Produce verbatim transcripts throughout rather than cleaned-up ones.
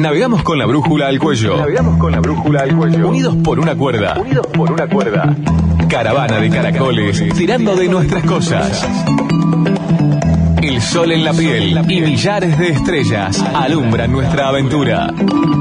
Navegamos con la brújula al cuello. Navegamos con la brújula al cuello. Unidos por una cuerda. Unidos por una cuerda. Caravana de caracoles tirando de nuestras cosas. El sol en la piel y millares de estrellas alumbran nuestra aventura.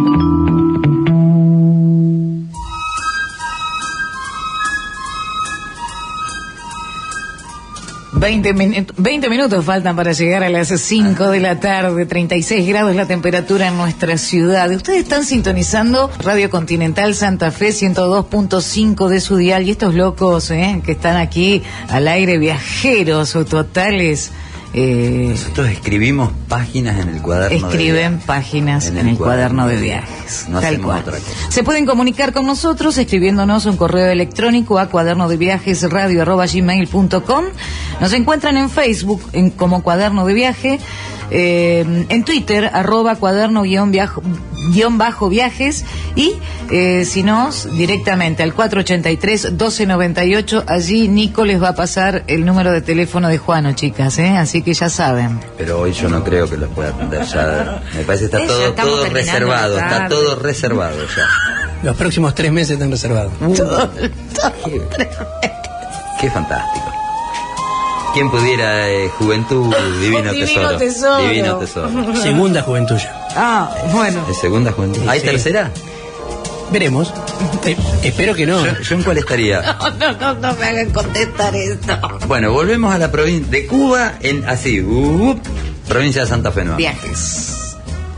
veinte, min- veinte minutos faltan para llegar a las cinco de la tarde, treinta y seis grados la temperatura en nuestra ciudad. Ustedes están sintonizando Radio Continental Santa Fe ciento dos punto cinco de su dial, y estos locos eh, que están aquí al aire, viajeros o totales. Eh, Nosotros escribimos páginas en el cuaderno escriben de viajes. páginas en, en el cuaderno, cuaderno de viajes. No tal hacemos cual. otra cosa. Se pueden comunicar con nosotros escribiéndonos un correo electrónico a cuaderno de viajes radio arroba gmail punto com. Nos encuentran en Facebook en, como Cuaderno de Viaje, eh, en Twitter arroba cuaderno guión, viajo, guión bajo viajes, y eh, si no, directamente al cuatro ochenta y tres, doce noventa y ocho. Allí Nico les va a pasar el número de teléfono de Juano, chicas, ¿eh? Así que ya saben. Pero hoy yo no creo que los pueda atender ya. Me parece que está Eh, todo, ya estamos todo terminando reservado, la está tarde. todo reservado ya. Los próximos tres meses están reservados. Todo, todo Qué, qué fantástico. ¿Quién pudiera, eh, juventud, divino, Divino tesoro? tesoro. Divino tesoro. Segunda juventud ya. Ah, bueno. ¿Es segunda juventud? ¿Hay Sí. tercera? Veremos. Eh, espero que no. ¿Yo, yo en cuál estaría? No, no, no, no me hagan contestar esto. Bueno, volvemos a la provincia de Cuba, en así, uh, provincia de Santa Fe Nueva. Viajes.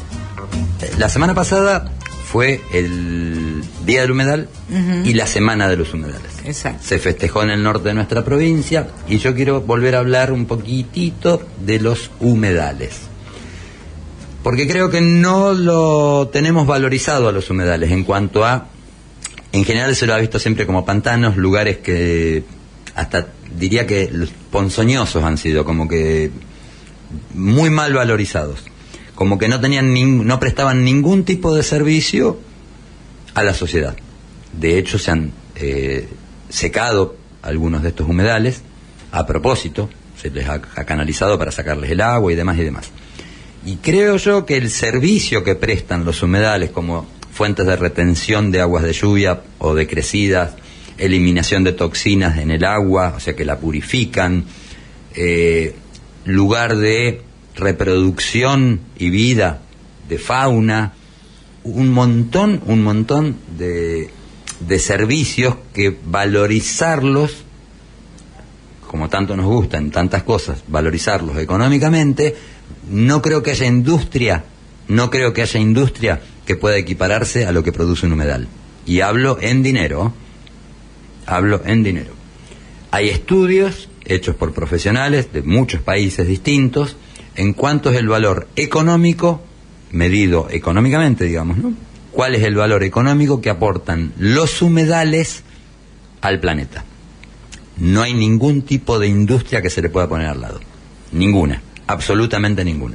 La semana pasada fue el Día del Humedal Ujú. y la Semana de los Humedales. Exacto. Se festejó en el norte de nuestra provincia y yo quiero volver a hablar un poquitito de los humedales. Porque creo que no lo tenemos valorizado a los humedales en cuanto a... En general se lo ha visto siempre como pantanos, lugares que hasta diría que los ponzoñosos han sido, como que muy mal valorizados. Como que no tenían nin- no prestaban ningún tipo de servicio a la sociedad. De hecho, se han eh, secado algunos de estos humedales a propósito, se les ha, ha canalizado para sacarles el agua y demás y demás. Y creo yo que el servicio que prestan los humedales como fuentes de retención de aguas de lluvia o de crecidas, eliminación de toxinas en el agua, o sea que la purifican, eh, lugar de reproducción y vida de fauna, un montón, un montón de, de servicios que valorizarlos, como tanto nos gustan tantas cosas, valorizarlos económicamente, no creo que haya industria, no creo que haya industria que pueda equipararse a lo que produce un humedal. Y hablo en dinero, hablo en dinero. Hay estudios hechos por profesionales de muchos países distintos en cuánto es el valor económico, medido económicamente, digamos, ¿no? ¿Cuál es el valor económico que aportan los humedales al planeta? No hay ningún tipo de industria que se le pueda poner al lado. Ninguna, absolutamente ninguna.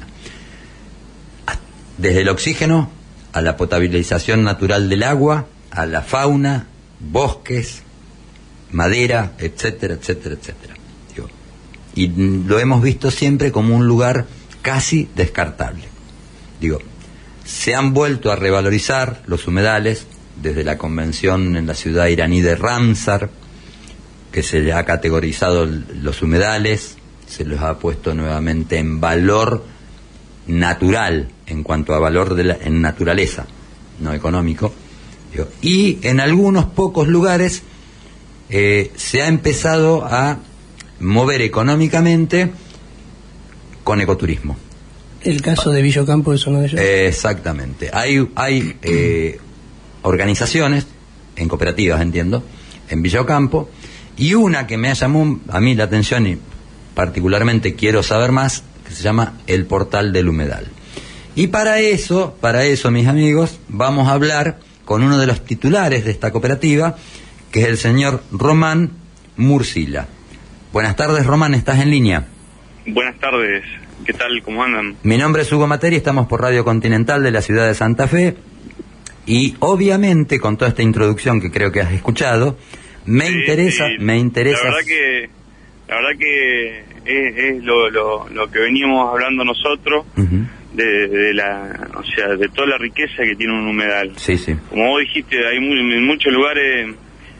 Desde el oxígeno a la potabilización natural del agua, a la fauna, bosques, madera, etcétera, etcétera, etcétera. Digo, y lo hemos visto siempre como un lugar casi descartable. Digo, se han vuelto a revalorizar los humedales desde la convención en la ciudad iraní de Ramsar, que se le ha categorizado los humedales, se los ha puesto nuevamente en valor natural, en cuanto a valor de la, en naturaleza, no económico. Digo, y en algunos pocos lugares eh, se ha empezado a mover económicamente con ecoturismo. El caso de Villocampo es uno de ellos. Eh, exactamente. Hay, hay eh, organizaciones, en cooperativas entiendo, en Villocampo, y una que me ha llamado a mí la atención y particularmente quiero saber más, que se llama El Portal del Humedal. Y para eso, para eso, mis amigos, vamos a hablar con uno de los titulares de esta cooperativa, que es el señor Román Murcila. Buenas tardes, Román, ¿estás en línea? Buenas tardes, ¿qué tal? ¿Cómo andan? Mi nombre es Hugo Materi, estamos por Radio Continental de la ciudad de Santa Fe, y obviamente con toda esta introducción que creo que has escuchado, me Sí, interesa, sí, me interesa... La verdad que, la verdad que es, es lo, lo, lo que veníamos hablando nosotros, Uh-huh. de, de la, o sea, de toda la riqueza que tiene un humedal. Sí, sí. Como vos dijiste, hay muy, en muchos lugares,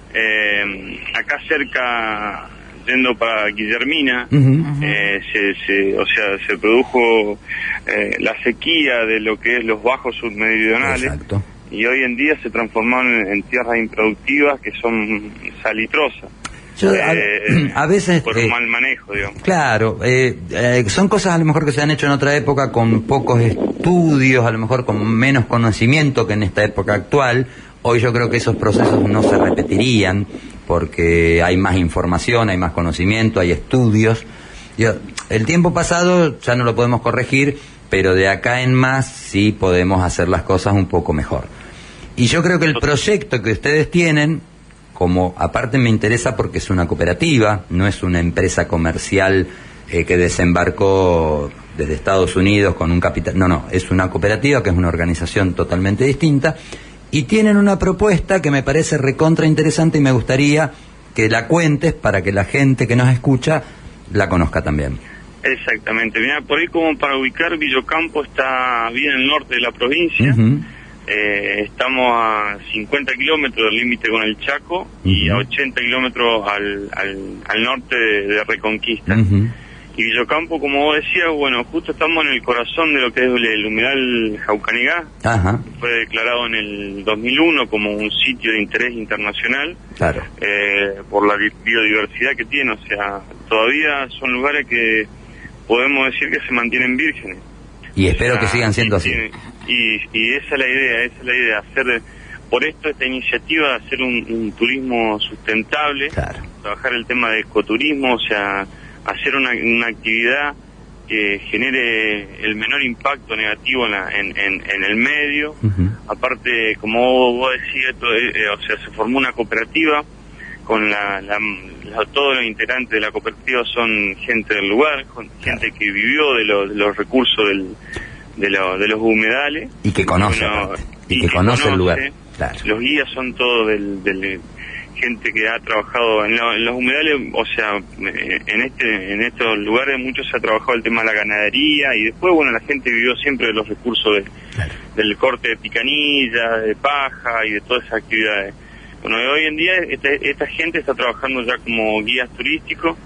eh, acá cerca, yendo para Guillermina, uh-huh. eh, se, se, o sea, se produjo eh, la sequía de lo que es los bajos submeridionales. Exacto. Y hoy en día se transformaron en, en tierras improductivas que son salitrosas. Yo, eh, a, a veces por eh, un mal manejo, digamos. Claro, eh, eh, son cosas a lo mejor que se han hecho en otra época con pocos estudios, a lo mejor con menos conocimiento que en esta época actual. Hoy yo creo que esos procesos no se repetirían porque hay más información, hay más conocimiento, hay estudios. Yo, el tiempo pasado ya no lo podemos corregir, pero de acá en más sí podemos hacer las cosas un poco mejor. Y yo creo que el proyecto que ustedes tienen, como aparte me interesa porque es una cooperativa, no es una empresa comercial eh, que desembarcó desde Estados Unidos con un capital, no, no, es una cooperativa que es una organización totalmente distinta y tienen una propuesta que me parece recontra interesante y me gustaría que la cuentes para que la gente que nos escucha la conozca también. Exactamente, mira, por ahí como para ubicar, Villocampo está bien en el norte de la provincia. Uh-huh. Eh, estamos a cincuenta kilómetros del límite con el Chaco, uh-huh. y a ochenta kilómetros al, al, al norte de, de Reconquista. Uh-huh. Y Villocampo, como vos decías, bueno, justo estamos en el corazón de lo que es el, el humedal Jaucanigá. Uh-huh. Fue declarado en el dos mil uno como un sitio de interés internacional. Claro. Eh, por la biodiversidad que tiene, o sea, todavía son lugares que podemos decir que se mantienen vírgenes. Y espero o sea, que sigan siendo así. Y, y esa es la idea, esa es la idea, hacer, por esto esta iniciativa de hacer un, un turismo sustentable, claro. Trabajar el tema de ecoturismo, o sea, hacer una, una actividad que genere el menor impacto negativo en, la, en, en, en el medio. Uh-huh. Aparte, como vos decías, todo, eh, o sea, se formó una cooperativa con la, la, la, todos los integrantes de la cooperativa son gente del lugar, con gente que vivió de, lo, de los recursos del, de, lo, de los humedales. Y que conoce, bueno, y, y que, que conoce, conoce el lugar. Claro. Los guías son todos del, del gente que ha trabajado en, lo, en los humedales, o sea, en este en estos lugares mucho se ha trabajado el tema de la ganadería y después, bueno, la gente vivió siempre de los recursos de, claro. del corte de picanilla, de paja y de todas esas actividades. Bueno, hoy en día esta, esta gente está trabajando ya como guías turísticos,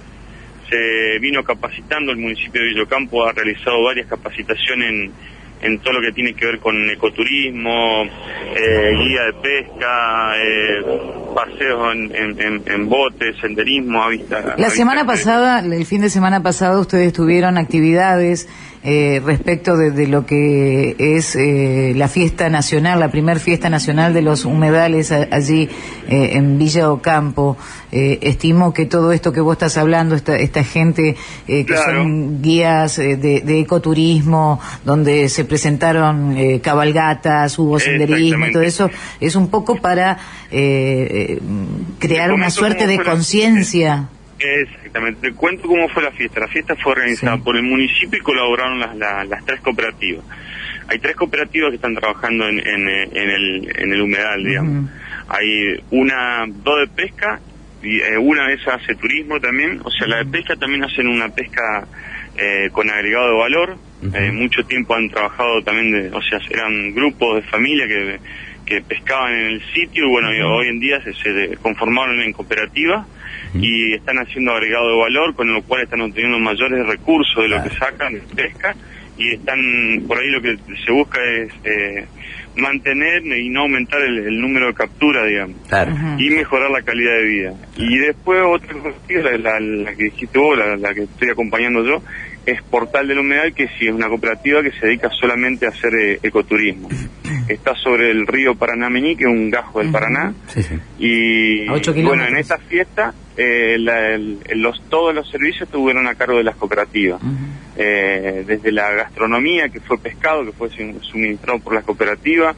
se vino capacitando, el municipio de Villocampo ha realizado varias capacitaciones en, en todo lo que tiene que ver con ecoturismo, eh, guía de pesca, eh, paseos en, en, en, en botes, senderismo, a vista. La a semana vista pasada, el fin de semana pasado, ustedes tuvieron actividades Eh, respecto de, de lo que es eh, la fiesta nacional, la primer fiesta nacional de los humedales a, allí eh, en Villa Ocampo. Eh, estimo que todo esto que vos estás hablando, esta, esta gente eh, que claro. son guías eh, de, de ecoturismo, donde se presentaron eh, cabalgatas, hubo senderismo y todo eso, es un poco para eh, eh, crear una suerte de conciencia. Exactamente, te cuento cómo fue la fiesta. La fiesta fue organizada sí. por el municipio y colaboraron las, las, las tres cooperativas. Hay tres cooperativas que están trabajando en, en, en, el, en el humedal, digamos. Uh-huh. Hay una, dos de pesca, y eh, una de esas hace turismo también. O sea, uh-huh. la de pesca también hacen una pesca eh, con agregado de valor. Uh-huh. Eh, mucho tiempo han trabajado también, de, o sea, eran grupos de familia que, que pescaban en el sitio. Y bueno, uh-huh. hoy en día se, se conformaron en cooperativas. Y están haciendo agregado de valor, con lo cual están obteniendo mayores recursos de lo claro. que sacan de pesca, y están, por ahí lo que se busca es eh, mantener y no aumentar el, el número de capturas, digamos, claro. y mejorar la calidad de vida. Y después otra cosa, la, la, la que dijiste vos, la, la que estoy acompañando yo, es Portal del Humedal, que sí es una cooperativa que se dedica solamente a hacer eh, ecoturismo. Está sobre el río Paranamení, que es un gajo del Paraná, sí, sí. y bueno, en esta fiesta eh, la, el, los, todos los servicios estuvieron a cargo de las cooperativas, uh-huh. eh, desde la gastronomía, que fue pescado, que fue suministrado por las cooperativas.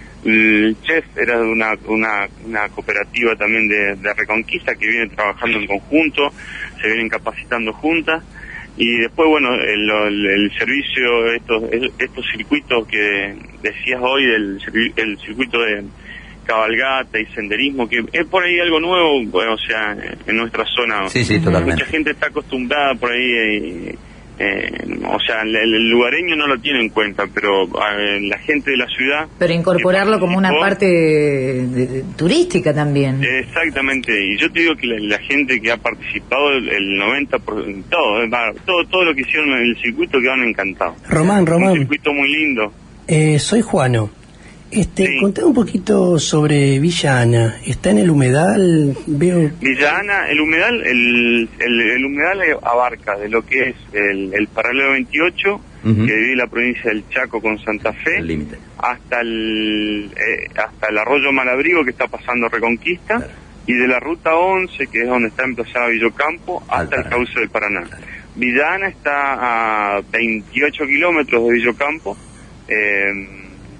El chef era de una, una, una cooperativa también de, de Reconquista, que viene trabajando en conjunto, se vienen capacitando juntas. Y después, bueno, el, el, el servicio, estos estos circuitos que decías hoy, del el circuito de cabalgata y senderismo, que es por ahí algo nuevo, bueno, o sea, en nuestra zona. Sí, sí, totalmente. Mucha gente está acostumbrada por ahí, Eh, o sea, el, el lugareño no lo tiene en cuenta, pero eh, la gente de la ciudad... Pero incorporarlo como una parte de, de, de, turística también. Exactamente, y yo te digo que la, la gente que ha participado, el, el noventa por ciento, todo, todo, todo lo que hicieron en el circuito quedaron encantados. Román, Román. Un circuito muy lindo. Eh, soy Juano. Este, sí. Contame un poquito sobre Villa Ana. ¿Está en el humedal? Veo... Villa Ana, el humedal, el, el, el humedal abarca de lo que es el, el paralelo veintiocho, uh-huh. que divide la provincia del Chaco con Santa Fe, el hasta el eh, hasta el arroyo Malabrigo, que está pasando Reconquista, claro. y de la ruta once, que es donde está emplazada Villocampo, hasta el cauce del Paraná. Claro. Villa Ana está a veintiocho kilómetros de Villocampo, eh,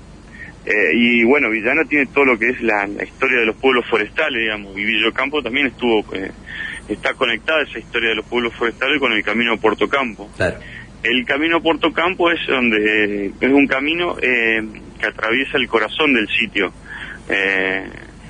Eh, y bueno, Villa Ana tiene todo lo que es la, la historia de los pueblos forestales, digamos, y Villocampo también estuvo, eh, está conectada esa historia de los pueblos forestales con el camino a Puerto Campo. Claro. El camino a Puerto Campo es donde eh, es un camino eh, que atraviesa el corazón del sitio, eh,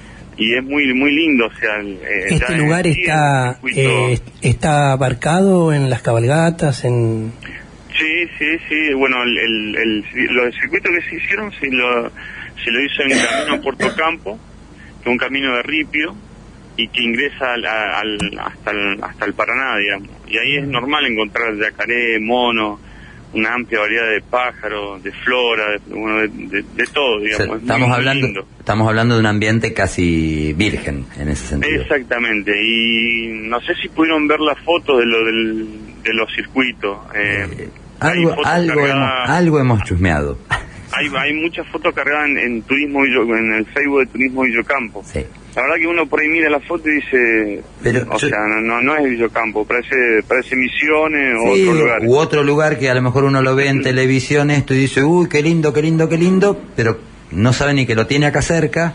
y es muy muy lindo, o sea... Eh, ¿Este lugar en, está circuito... eh, está abarcado en las cabalgatas, en...? Sí, sí, sí, bueno, el, el, el, los circuitos que se hicieron se lo, se lo hizo en el camino a Puerto Campo, que es un camino de ripio, y que ingresa al, al, hasta, el, hasta el Paraná, digamos. Y ahí es normal encontrar yacaré, mono, una amplia variedad de pájaros, de flora, de, bueno, de, de, de todo, digamos. O sea, estamos, muy, hablando, muy estamos hablando de un ambiente casi virgen, en ese sentido. Exactamente, y no sé si pudieron ver las fotos de, lo del, de los circuitos. Eh, eh, algo, algo, hemos, algo hemos chusmeado. Hay, hay muchas fotos cargadas en, en turismo en el Facebook de Turismo Villocampo. Sí. La verdad que uno por ahí mira la foto y dice, Pero o yo, sea, no, no es Villocampo, parece, parece Misiones o sí, otro lugar. U otro lugar que a lo mejor uno lo ve en televisión esto y dice, uy, qué lindo, qué lindo, qué lindo, pero no sabe ni que lo tiene acá cerca,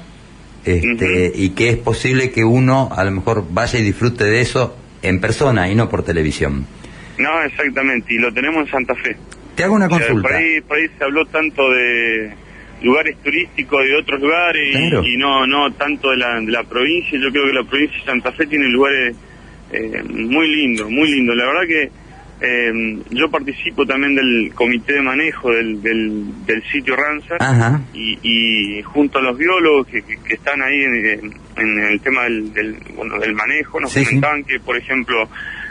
este, uh-huh. y que es posible que uno a lo mejor vaya y disfrute de eso en persona y no por televisión. No, exactamente, y lo tenemos en Santa Fe. Te hago una o sea, consulta. Por ahí, por ahí se habló tanto de lugares turísticos de otros lugares, claro. y, y no no tanto de la, de la provincia. Yo creo que la provincia de Santa Fe tiene lugares eh, muy lindos, muy lindos. La verdad que eh, yo participo también del comité de manejo del, del, del sitio Ramsar, Ajá. Y, y junto a los biólogos que, que, que están ahí en, en el tema del, del, bueno, del manejo, nos sí, comentaban sí. que, por ejemplo,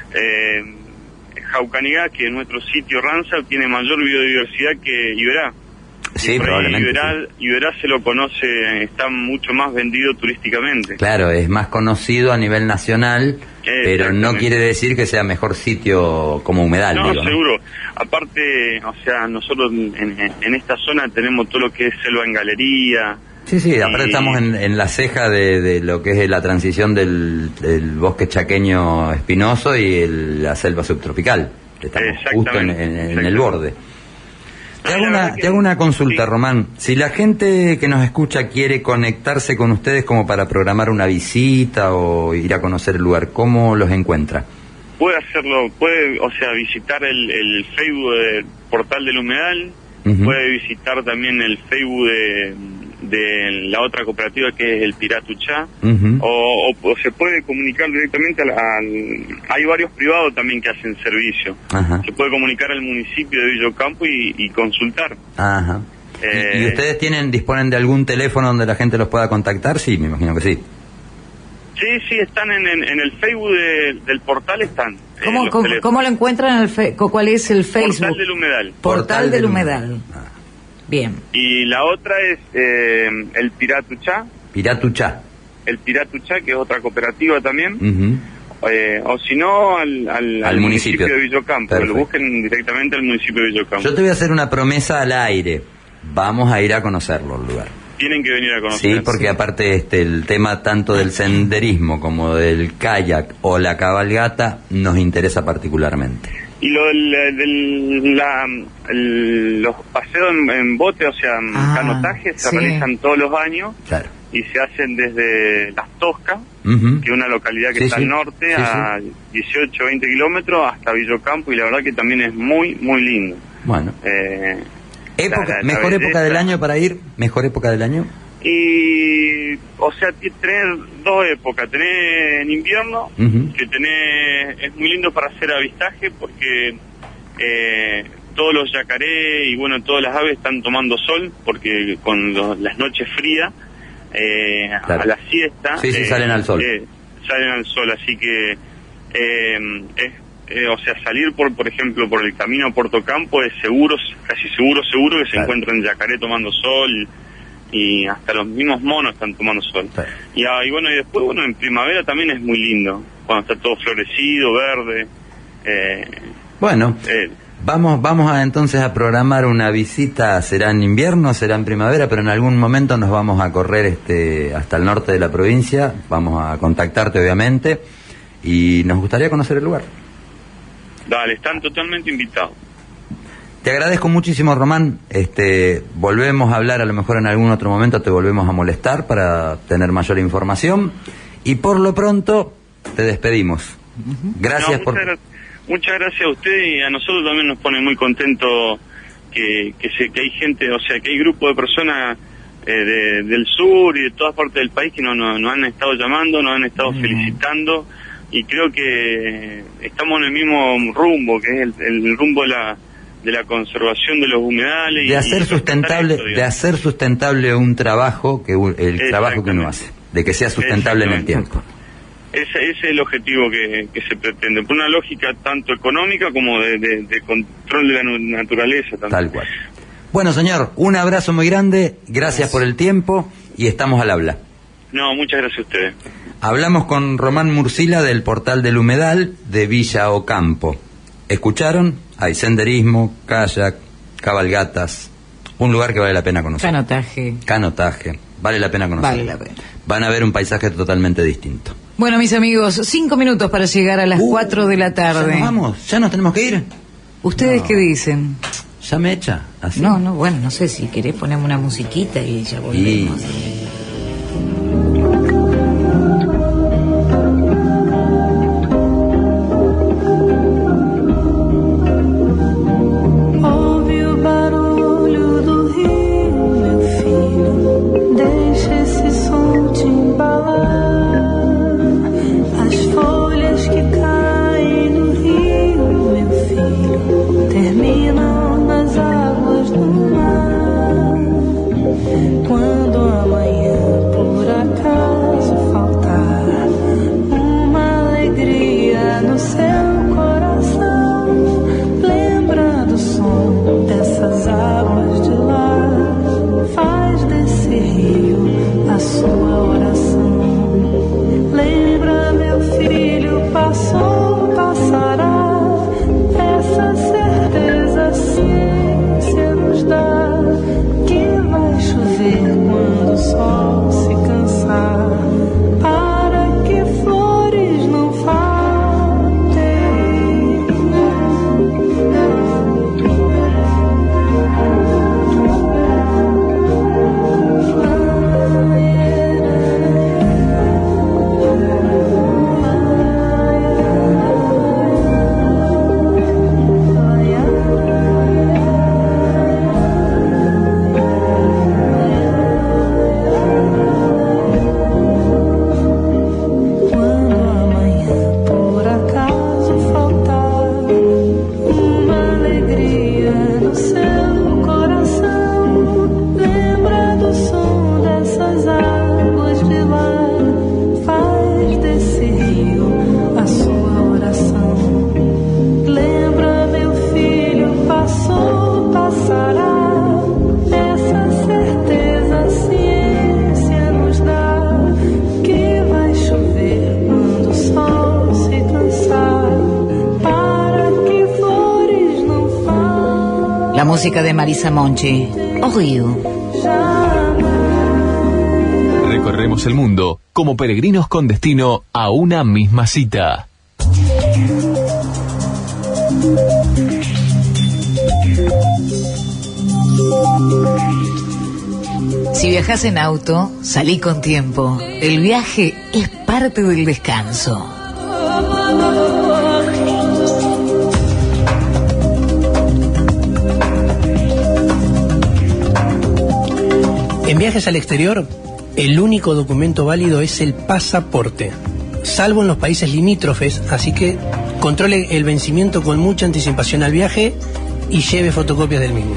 eh, Jaucanigá, que es nuestro sitio Ramsar, tiene mayor biodiversidad que Iberá. Sí, probablemente. Iberá, sí. Iberá se lo conoce, está mucho más vendido turísticamente. Claro, es más conocido a nivel nacional, pero no quiere decir que sea mejor sitio como humedal. No, digo, seguro. ¿no? Aparte, o sea, nosotros en, en esta zona tenemos todo lo que es selva en galería. Sí, sí, aparte y... estamos en, en la ceja de, de lo que es la transición del, del bosque chaqueño espinoso y el, la selva subtropical. Estamos justo en, en, en el borde. Te hago, una, te hago una consulta, sí. Román. Si la gente que nos escucha quiere conectarse con ustedes como para programar una visita o ir a conocer el lugar, ¿cómo los encuentra? Puede hacerlo, puede, o sea, visitar el, el Facebook del Portal del Humedal, uh-huh. puede visitar también el Facebook de, de la otra cooperativa que es el Piratuchá, uh-huh. o, o, o se puede comunicar directamente al, al... Hay varios privados también que hacen servicio. Uh-huh. Se puede comunicar al municipio de Villocampo y, y consultar. Ajá. Eh, ¿Y, ¿Y ustedes tienen disponen de algún teléfono donde la gente los pueda contactar? Sí, me imagino que sí. Sí, sí, están en, en, en el Facebook de, del portal, están. ¿Cómo, eh, ¿cómo, ¿Cómo lo encuentran? En el fe, ¿Cuál es el Facebook? Portal del Humedal. Portal, Portal del Humedal. humedal. Ah. Bien. Y la otra es eh, el Piratuchá. Piratuchá. El Piratuchá, que es otra cooperativa también. Uh-huh. eh, o si no, al, al, al municipio. municipio de Villocampo. Perfecto. Que lo busquen directamente al municipio de Villocampo. Yo te voy a hacer una promesa al aire. Vamos a ir a conocerlo, el lugar. Tienen que venir a conocer. Sí, porque aparte este el tema tanto del senderismo como del kayak o la cabalgata nos interesa particularmente. Y lo del, del la, el, los paseos en, en bote, o sea, en ah, canotaje, se sí. realizan todos los años. Claro. Y se hacen desde Las Toscas, uh-huh. que es una localidad que sí, está sí. al norte, sí, a sí. dieciocho, veinte kilómetros, hasta Villocampo, y la verdad que también es muy, muy lindo. Bueno. Eh, Época, la, la, ¿Mejor la época del año para ir? ¿Mejor época del año? Y, o sea, tenés dos épocas. Tenés en invierno, uh-huh. que tenés, es muy lindo para hacer avistaje porque eh, todos los yacaré y bueno, todas las aves están tomando sol, porque con los, las noches frías, eh, claro. a la siesta... Sí, sí, eh, salen al sol. Eh, salen al sol, así que, eh, es, eh, o sea, salir, por por ejemplo, por el camino a Puerto Campo es seguro, casi seguro, seguro que se claro. encuentran yacaré tomando sol, y hasta los mismos monos están tomando sol. Claro. Y, ah, y bueno, y después, bueno, en primavera también es muy lindo, cuando está todo florecido, verde. Eh, bueno, eh, vamos vamos a entonces a programar una visita, será en invierno, será en primavera, pero en algún momento nos vamos a correr este hasta el norte de la provincia, vamos a contactarte obviamente, y nos gustaría conocer el lugar. Dale, están totalmente invitados. Te agradezco muchísimo, Román. Este, volvemos a hablar, a lo mejor en algún otro momento te volvemos a molestar para tener mayor información, y por lo pronto te despedimos. Gracias no, por... Muchas, muchas gracias a usted, y a nosotros también nos pone muy contento que que, se, que hay gente, o sea, que hay grupos de personas eh, de, del sur y de todas partes del país que nos no, no han estado llamando, nos han estado mm. felicitando, y creo que estamos en el mismo rumbo, que es el, el rumbo de la de la conservación de los humedales. De hacer sustentable, esto, de hacer sustentable un trabajo, que el trabajo que uno hace, de que sea sustentable en el tiempo. Ese, ese es el objetivo que, que se pretende, por una lógica tanto económica como de, de, de control de la naturaleza también. Tal cual. Bueno, señor, un abrazo muy grande, gracias, gracias por el tiempo, y estamos al habla. No, muchas gracias a ustedes. Hablamos con Román Mursila del Portal del Humedal de Villa Ocampo. ¿Escucharon? Hay senderismo, kayak, cabalgatas, un lugar que vale la pena conocer. Canotaje. Canotaje, vale la pena conocer. Vale la pena. Van a ver un paisaje totalmente distinto. Bueno, mis amigos, cinco minutos para llegar a las uh, cuatro de la tarde. ¿Ya nos vamos? ¿Ya nos tenemos que ir? ¿Ustedes no. qué dicen? ¿Ya me echa? ¿Así? No, no, bueno, no sé, si querés ponemos una musiquita y ya volvemos. Y... Música de Marisa Monchi, Río. Recorremos el mundo como peregrinos con destino a una misma cita. Si viajas en auto, salí con tiempo. El viaje es parte del descanso. En viajes al exterior, el único documento válido es el pasaporte, salvo en los países limítrofes, así que controle el vencimiento con mucha anticipación al viaje y lleve fotocopias del mismo.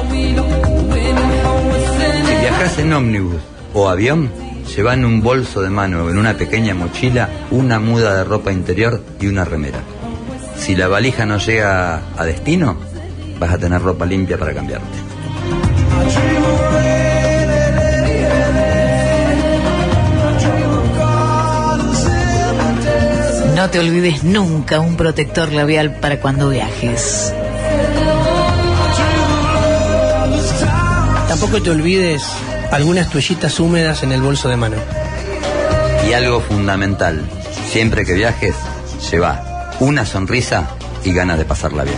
Si viajas en ómnibus o avión, lleva en un bolso de mano, en una pequeña mochila, una muda de ropa interior y una remera. Si la valija no llega a destino, vas a tener ropa limpia para cambiarte. No te olvides nunca un protector labial para cuando viajes. Tampoco te olvides algunas toallitas húmedas en el bolso de mano. Y algo fundamental, siempre que viajes, lleva una sonrisa y ganas de pasarla bien.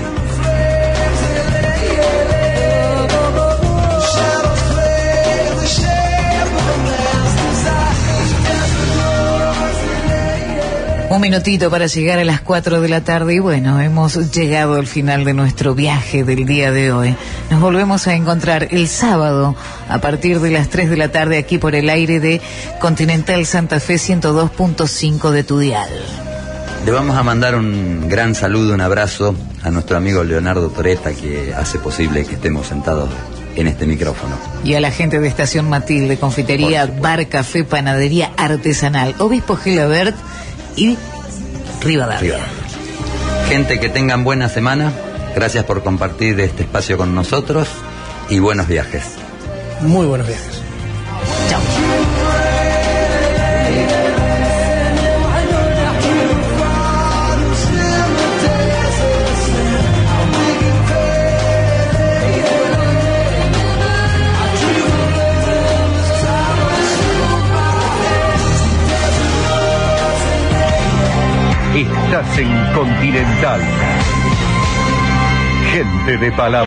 Un minutito para llegar a las cuatro de la tarde y bueno, hemos llegado al final de nuestro viaje del día de hoy. Nos volvemos a encontrar el sábado a partir de las tres de la tarde aquí por el aire de Continental Santa Fe ciento dos punto cinco de tu dial. Le vamos a mandar un gran saludo, un abrazo a nuestro amigo Leonardo Toreta, que hace posible que estemos sentados en este micrófono. Y a la gente de Estación Matilde, confitería, bar, café, panadería artesanal, Obispo Gelabert y Rivadavia. Rivadavia. Gente, que tengan buena semana. Gracias por compartir este espacio con nosotros y buenos viajes. Muy buenos viajes. Chao. Estás en Continental. Gente de palabra.